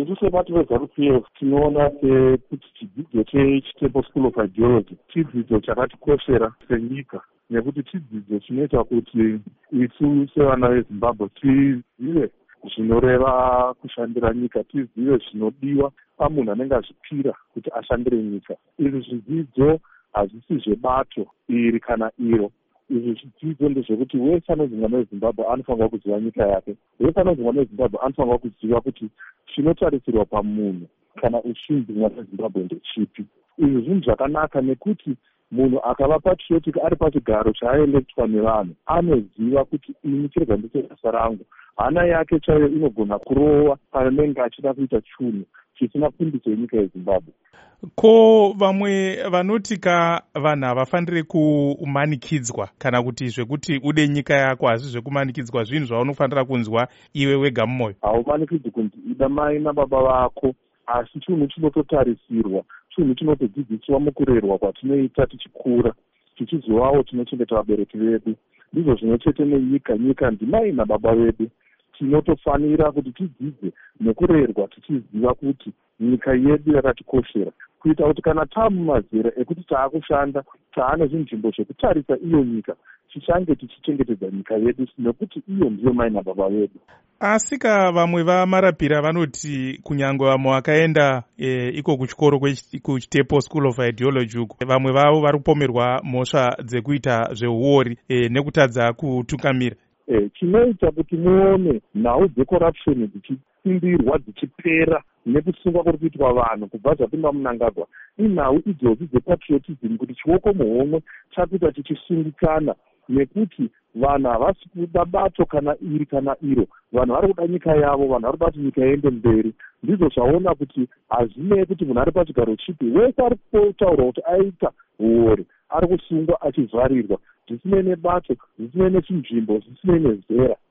isu sebato veZANU-PF tinoona sekuti chidzidzo cheChitepo School of Ideology chidzidzo chakatikoshera senyika, nekuti chidzidzo chinoita kuti isu sevana veZimbabwe tizive zvinoreva kushandira nyika, tizive zvinodiwa pamunhu anenge azvipira kuti ashandire nyika. Izvi zvidzidzo hazvisi zvebato iri kana iro. Izvi zvidzidzo ndezvekuti wese anonzi mwana weZimbabwe anofanira kuziva nyika yake. Wese anonzi mwana weZimbabwe anofanira kuziva kuti chinotarisirwa pamunhu kana uchinzi mwana weZimbabwe ndechipi. Izvi zvinhu zvakanaka nekuti munhu akava patriotic ari pachigaro chaaelectwa nevanhu anoziva kuti ini chirega ndiche basa rangu. Hana yake chaiyo inogona kurova panenge achida kuita chinhu chisina fundiso yenyika yeZimbabwe. Ko vamwe vanotika vanhu havafaniri kumanikidzwa kana kuti zvekuti ude nyika yako asi zvekumanikidzwa zvinhu zvaunofanira kunzwa iwe wega mumwoyo? Haumanikidzi kunzi ida mai nababa vako, asi chinhu chinototarisirwa, chinhu chinotodzidziswa mukurerwa kwatinoita tichikura, tichizovawo tinochengeta vabereki vedu. Ndizvo zvino chete nenyika. Nyika ndimai nababa vedu. Tinotofanira kuti tidzidze nekurerwa tichiziva kuti nyika yedu yakatikoshera, kuita kuti kana tamumazera ekuti taakushanda taane zvinzvimbo zvekutarisa iyo nyika, tichange tichichengetedza nyika yedu nekuti iyo ndiyo mai nababa vedu. Asika vamwe vamarapira vanoti kunyangwe vamwe vakaenda iko kuchikoro kuChitepo School of Ideology uko, vamwe vavo vari kupomerwa mhosva dzekuita zveuori nekutadza kutungamira. Chinoita kuti muone nhau dzecorruption dzichisimbirwa dzichipera nekusungwa kuri kuitwa vanhu kubva zvapinda munangagwa, inhau idzodzo dzepatriotism, kuti chioko muhomwe chakuita tichisungikana, nekuti vanhu havasi kuda bato kana iri kana iro. Vanhu vari kuda nyika yavo, vanhu vari kuti nyika iende mberi. Ndizvo zvaona kuti hazvinei kuti munhu ari pachigaro chipi, wese ari kutaurwa kuti aita uori ari kusungwa achivharirwa, zvisinei nebato, zvisinei nechinzvimbo, zvisinei nezera.